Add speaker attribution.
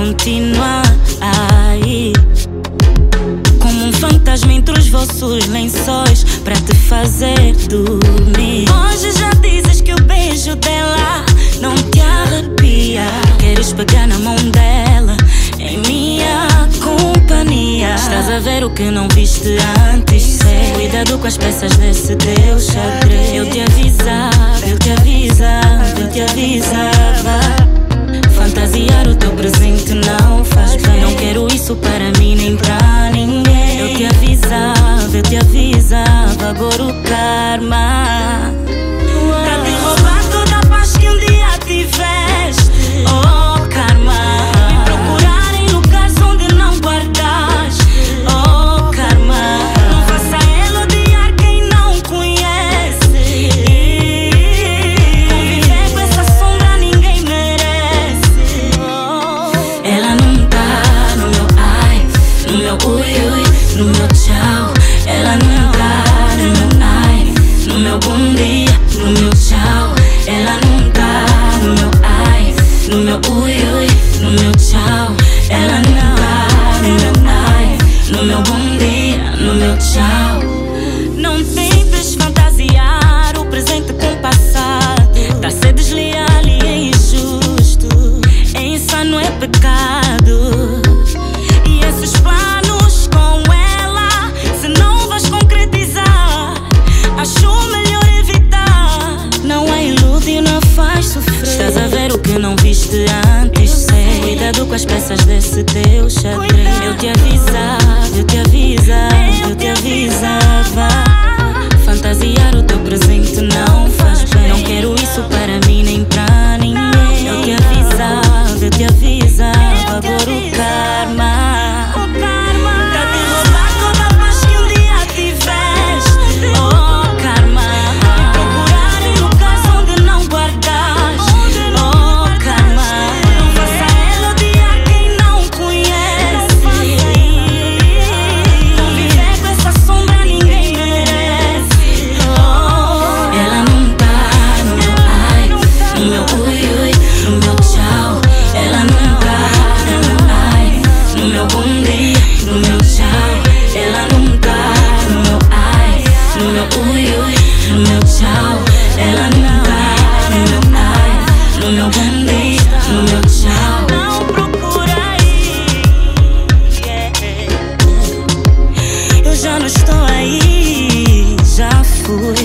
Speaker 1: continuar aí, como um fantasma entre os vossos lençóis, pra te fazer dormir. Hoje já dizes que o beijo dela não te arrepia. Queres pegar na mão dela em minha companhia. Estás a ver o que não viste antes, sei. Cuidado com as peças desse teu xadrez. Eu te avisava, eu te avisava, eu te avisava. Fantasiar o teu presente não faz bem. Não quero isso para mim nem pra ninguém. Eu te avisava, eu te avisava. Agora o karma tá te roubar toda a paz que um dia tiveste. Oh karma, me procurar em lugares onde não guardas. Oh karma, não faça ela odiar quem não conhece. Conviver com essa sombra ninguém merece. Ela não tá no meu ai, no meu ui ui, no meu tchau. Ela não tá no meu ai, no meu bom dia, no meu tchau. Ela não tá no meu ai, no meu ui ui, no meu tchau. Ela não tá no meu ai, no meu bom dia, no meu tchau. Não tentes fantasiar o presente com o passado. Tá a ser desleal e é injusto, é insano, é pecado. E esses planos com ela, se não vais concretizar, acho melhor evitar. Não é iludir, não faz sofrer. Estás a ver o que não viste antes, sei. Cuidado com as peças desse teu xadrez. Eu te avisava, eu te avisava, eu te avisava. Fantasiar o teu presente não faz bem. Não quero isso para mim nem pra ninguém. Eu te avisava, eu te avisava. Agora o karma tá te roubar toda a paz que um dia tiveste. Oh karma, me procurar em lugares onde não guardas. Oh karma, não faça ela odiar quem não conhece. Conviver com essa sombra ninguém merece. Oh, ela não tá no meu ai, no meu ui ui, no meu tchau. Ela não tá no meu ai, no meu bom dia, no meu tchau. Ela não tá no meu ai, no meu ui ui, no meu tchau. Ela não tá no meu ai, no meu bom dia, no meu tchau. Não procura aí, yeah. Eu já não estou aí, já fui.